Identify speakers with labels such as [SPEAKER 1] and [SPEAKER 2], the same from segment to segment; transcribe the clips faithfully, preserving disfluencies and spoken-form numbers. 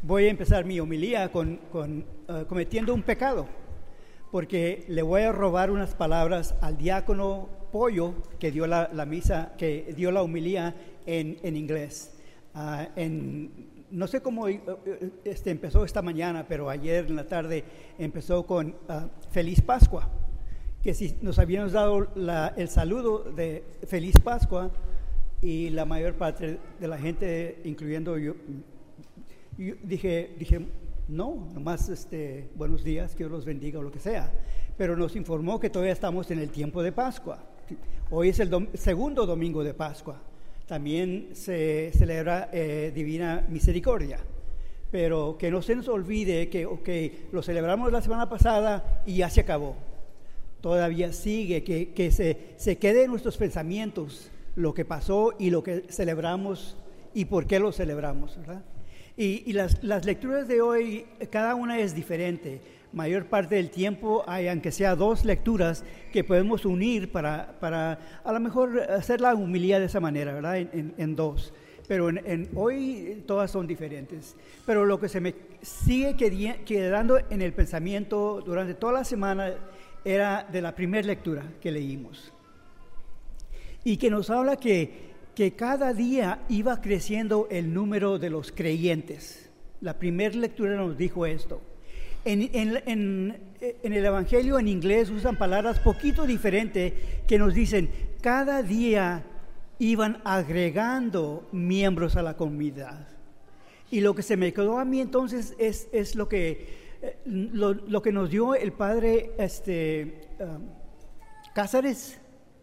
[SPEAKER 1] voy a empezar mi homilía con, con, uh, cometiendo un pecado, porque le voy a robar unas palabras al diácono Pollo, que dio la, la misa, que dio la homilía en, en inglés. Uh, en, no sé cómo este, empezó esta mañana, pero ayer en la tarde empezó con uh, Feliz Pascua, que si nos habíamos dado la, el saludo de Feliz Pascua, y la mayor parte de la gente, incluyendo yo, yo dije, dije no, nomás este, buenos días, que Dios los bendiga o lo que sea, pero nos informó que todavía estamos en el tiempo de Pascua. Hoy es el dom- segundo domingo de Pascua. También se celebra eh, Divina Misericordia, pero que no se nos olvide que okay, lo celebramos la semana pasada y ya se acabó. Todavía sigue, que, que se, se quede en nuestros pensamientos lo que pasó y lo que celebramos y por qué lo celebramos, ¿verdad? Y, y las, las lecturas de hoy, cada una es diferente. Mayor parte del tiempo hay, aunque sea dos lecturas, que podemos unir para, para a lo mejor hacer la humildad de esa manera, ¿verdad? En, en, en dos. Pero en, en, hoy todas son diferentes. Pero lo que se me sigue quedando en el pensamiento durante toda la semana era de la primera lectura que leímos. Y que nos habla que, que cada día iba creciendo el número de los creyentes. La primera lectura nos dijo esto. En, en, en, en el Evangelio en inglés usan palabras poquito diferentes que nos dicen, cada día iban agregando miembros a la comunidad. Y lo que se me quedó a mí entonces es, es lo, que, lo, lo que nos dio el padre este, um, Cázares,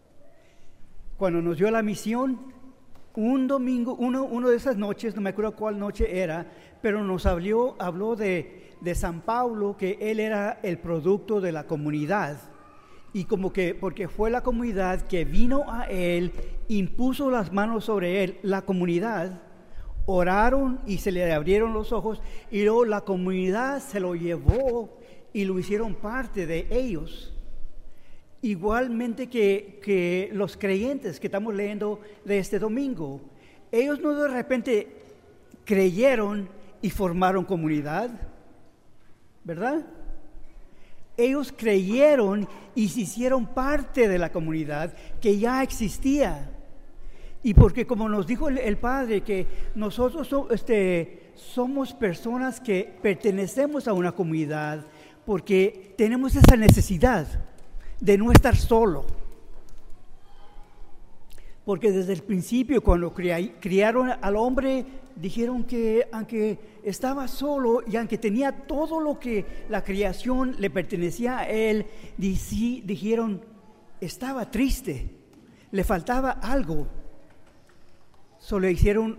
[SPEAKER 1] cuando nos dio la misión, un domingo, uno, uno de esas noches, no me acuerdo cuál noche era, pero nos habló, habló de, de San Pablo, que él era el producto de la comunidad. Y como que, porque fue la comunidad que vino a él, impuso las manos sobre él, la comunidad, oraron y se le abrieron los ojos, y luego la comunidad se lo llevó y lo hicieron parte de ellos. Igualmente que, que los creyentes que estamos leyendo de este domingo, ellos no de repente creyeron y formaron comunidad, ¿verdad? Ellos creyeron y se hicieron parte de la comunidad que ya existía. Y porque como nos dijo el, el Padre, que nosotros so, este, somos personas que pertenecemos a una comunidad porque tenemos esa necesidad de no estar solo, porque desde el principio cuando criaron al hombre dijeron que aunque estaba solo y aunque tenía todo lo que la creación le pertenecía a él, dijeron estaba triste, le faltaba algo, solo le hicieron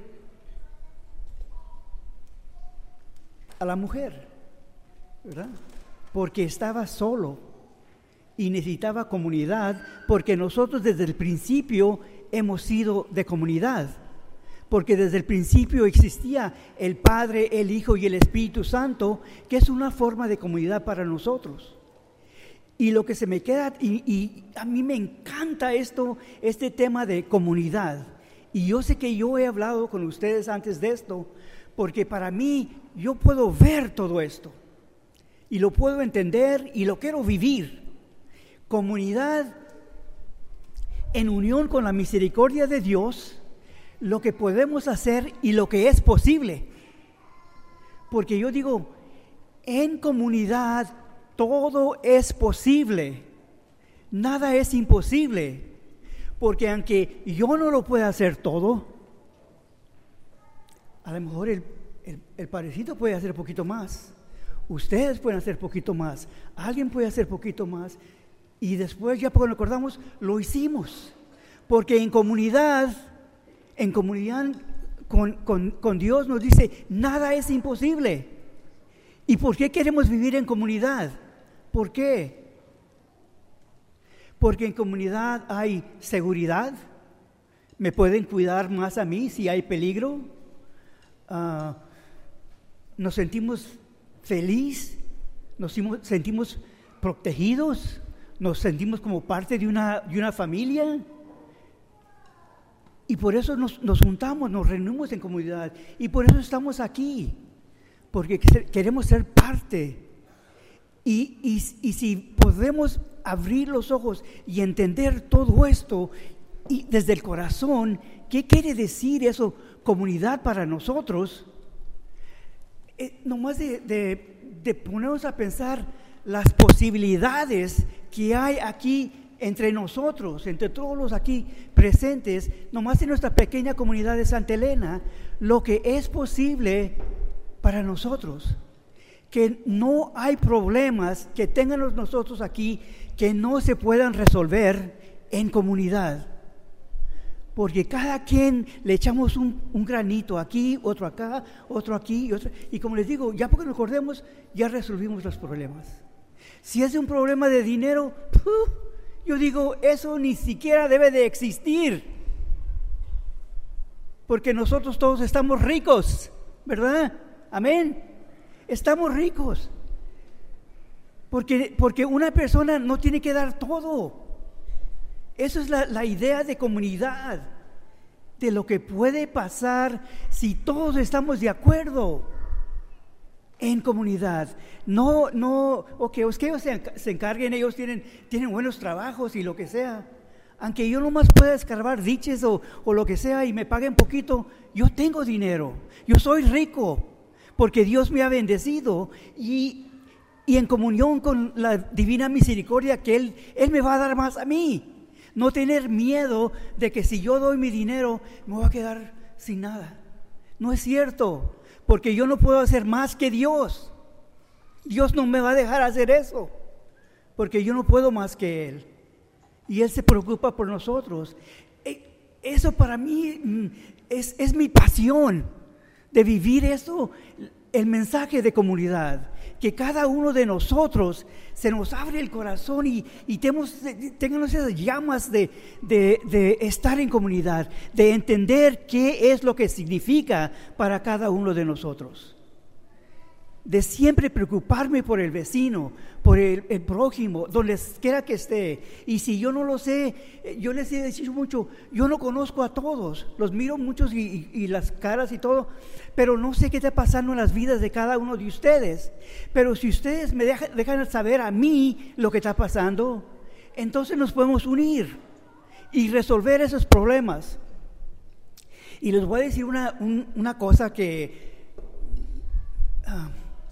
[SPEAKER 1] a la mujer, ¿verdad? Porque estaba solo y necesitaba comunidad, porque nosotros desde el principio hemos sido de comunidad, porque desde el principio existía el Padre, el Hijo y el Espíritu Santo, que es una forma de comunidad para nosotros. Y lo que se me queda, y, y a mí me encanta esto, este tema de comunidad, y yo sé que yo he hablado con ustedes antes de esto, porque para mí yo puedo ver todo esto, y lo puedo entender, y lo quiero vivir. Comunidad en unión con la misericordia de Dios, lo que podemos hacer y lo que es posible. Porque yo digo, en comunidad todo es posible, nada es imposible, porque aunque yo no lo pueda hacer todo, a lo mejor el, el, el parecito puede hacer poquito más, ustedes pueden hacer poquito más, alguien puede hacer poquito más. Y después, ya cuando acordamos, lo hicimos. Porque en comunidad, en comunidad con, con, con Dios nos dice, nada es imposible. ¿Y por qué queremos vivir en comunidad? ¿Por qué? Porque en comunidad hay seguridad. Me pueden cuidar más a mí si hay peligro. Uh, nos sentimos felices, nos sentimos protegidos. Nos sentimos como parte de una, de una familia, y por eso nos, nos juntamos, nos reunimos en comunidad, y por eso estamos aquí, porque queremos ser parte. Y, y, y si podemos abrir los ojos y entender todo esto y desde el corazón, ¿qué quiere decir eso, comunidad para nosotros? Eh, nomás de, de, de ponernos a pensar las posibilidades que hay aquí entre nosotros, entre todos los aquí presentes, nomás en nuestra pequeña comunidad de Santa Elena, lo que es posible para nosotros. Que no hay problemas que tengamos nosotros aquí que no se puedan resolver en comunidad. Porque cada quien le echamos un, un granito aquí, otro acá, otro aquí, y, otro, y como les digo, ya porque nos acordemos, ya resolvimos los problemas. Si es un problema de dinero, ¡puf! Yo digo, eso ni siquiera debe de existir. Porque nosotros todos estamos ricos, ¿verdad? Amén. Estamos ricos. Porque, porque una persona no tiene que dar todo. Esa es la, la idea de comunidad, de lo que puede pasar si todos estamos de acuerdo en comunidad. No, no, o que okay, ellos se, se encarguen, ellos tienen, tienen buenos trabajos y lo que sea. Aunque yo nomás pueda escarbar diches o, o lo que sea y me paguen poquito, yo tengo dinero, yo soy rico, porque Dios me ha bendecido y, y en comunión con la divina misericordia que Él, Él me va a dar más a mí. No tener miedo de que si yo doy mi dinero me voy a quedar sin nada. No es cierto, porque yo no puedo hacer más que Dios. Dios no me va a dejar hacer eso, porque yo no puedo más que Él. Y Él se preocupa por nosotros. Eso para mí es, es mi pasión, de vivir eso, el mensaje de comunidad. Que cada uno de nosotros se nos abre el corazón y, y tengamos, tengamos esas llamas de, de, de estar en comunidad, de entender qué es lo que significa para cada uno de nosotros. De siempre preocuparme por el vecino, por el, el prójimo, donde quiera que esté. Y si yo no lo sé, yo les he dicho mucho, yo no conozco a todos, los miro muchos y, y, y las caras y todo, pero no sé qué está pasando en las vidas de cada uno de ustedes. Pero si ustedes me dejan, dejan saber a mí lo que está pasando, entonces nos podemos unir y resolver esos problemas. Y les voy a decir una, un, una cosa que... Uh,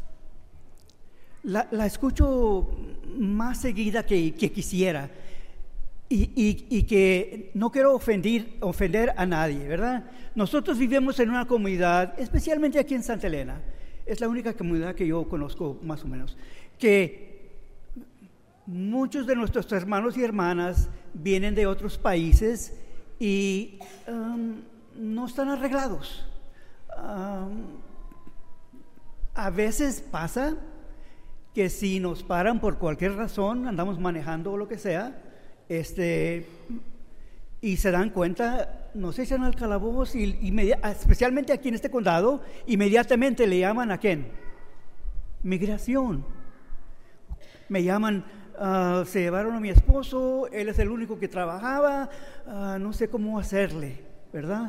[SPEAKER 1] La, la escucho más seguida que, que quisiera y, y, y que no quiero ofender, ofender a nadie, ¿verdad? Nosotros vivimos en una comunidad, especialmente aquí en Santa Elena, es la única comunidad que yo conozco más o menos, que muchos de nuestros hermanos y hermanas vienen de otros países y um, no están arreglados. Um, a veces pasa que si nos paran por cualquier razón, andamos manejando o lo que sea, este, y se dan cuenta, nos echan al calabozo, y, y especialmente aquí en este condado, inmediatamente le llaman ¿a quién? Migración. Me llaman, uh, se llevaron a mi esposo, él es el único que trabajaba, uh, no sé cómo hacerle, ¿verdad?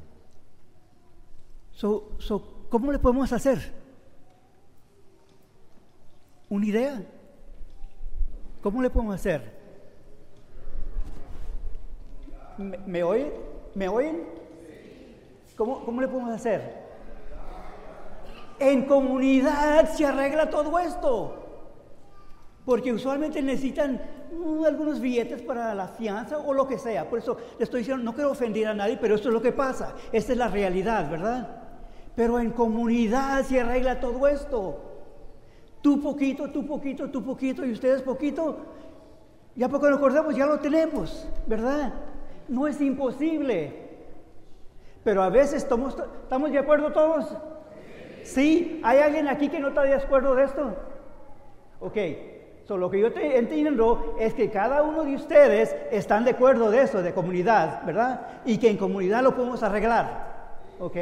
[SPEAKER 1] So, so, ¿cómo le podemos hacer? ¿Una idea? ¿Cómo le podemos hacer? ¿Me, me oyen? ¿Me oyen? ¿Cómo, ¿Cómo le podemos hacer? En comunidad se arregla todo esto. Porque usualmente necesitan uh, algunos billetes para la fianza o lo que sea. Por eso le estoy diciendo, no quiero ofender a nadie, pero esto es lo que pasa. Esta es la realidad, ¿verdad? Pero en comunidad se arregla todo esto. Tú poquito, tú poquito, tú poquito y ustedes poquito. Ya porque nos acordamos, ya lo tenemos, ¿verdad? No es imposible. Pero a veces estamos, ¿estamos de acuerdo todos? ¿Sí? ¿Hay alguien aquí que no está de acuerdo de esto? Ok. So, lo que yo te entiendo es que cada uno de ustedes están de acuerdo de eso, de comunidad, ¿verdad? Y que en comunidad lo podemos arreglar. Ok.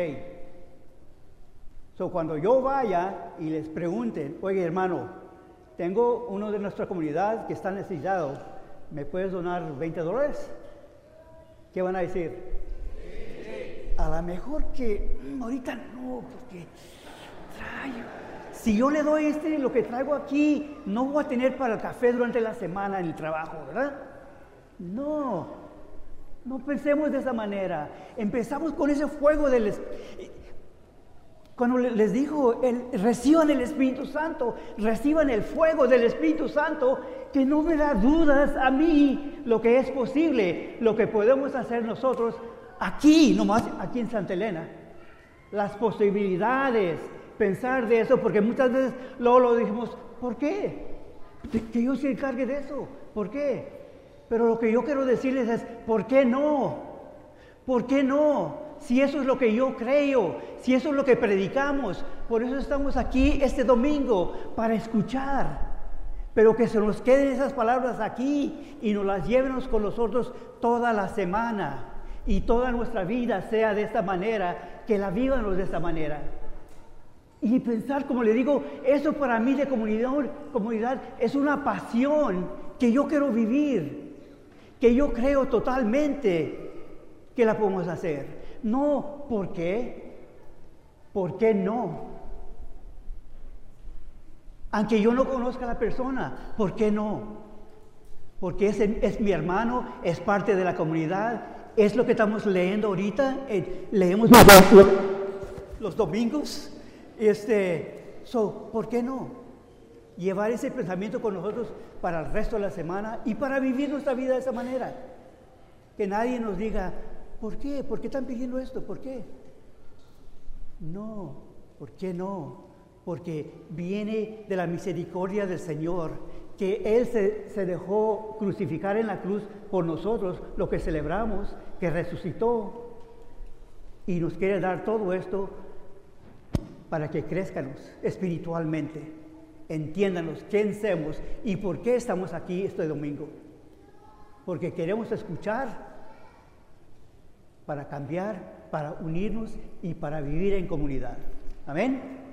[SPEAKER 1] So, cuando yo vaya y les pregunten, oye hermano, tengo uno de nuestra comunidad que está necesitado, ¿me puedes donar veinte dólares? ¿Qué van a decir? Sí. A lo mejor que mm, ahorita no, porque trae, si yo le doy este, lo que traigo aquí, no voy a tener para el café durante la semana en el trabajo, ¿verdad? No, no pensemos de esa manera. Empezamos con ese fuego del Espíritu. Cuando les dijo, el, reciban el Espíritu Santo, reciban el fuego del Espíritu Santo, que no me da dudas a mí lo que es posible, lo que podemos hacer nosotros aquí, nomás aquí en Santa Elena. Las posibilidades, pensar de eso, porque muchas veces luego lo dijimos, ¿por qué? Que Dios se encargue de eso, ¿por qué? Pero lo que yo quiero decirles es, ¿por qué no? ¿Por qué no? Si eso es lo que yo creo, si eso es lo que predicamos, por eso estamos aquí este domingo, para escuchar. Pero que se nos queden esas palabras aquí y nos las llevemos con nosotros toda la semana. Y toda nuestra vida sea de esta manera, que la vivamos de esta manera. Y pensar, como le digo, eso para mí de comunidad, comunidad es una pasión que yo quiero vivir, que yo creo totalmente que la podemos hacer. No, ¿por qué? ¿Por qué no? Aunque yo no conozca a la persona, ¿por qué no? Porque es, es mi hermano, es parte de la comunidad, es lo que estamos leyendo ahorita, eh, leemos los, los domingos, este, so, ¿por qué no? Llevar ese pensamiento con nosotros para el resto de la semana y para vivir nuestra vida de esa manera. Que nadie nos diga, ¿por qué? ¿Por qué están pidiendo esto? ¿Por qué? No, ¿por qué no? Porque viene de la misericordia del Señor, que Él se, se dejó crucificar en la cruz por nosotros, lo que celebramos, que resucitó, y nos quiere dar todo esto para que crezcanos espiritualmente, entiéndanos quién somos y por qué estamos aquí este domingo. Porque queremos escuchar para cambiar, para unirnos y para vivir en comunidad. Amén.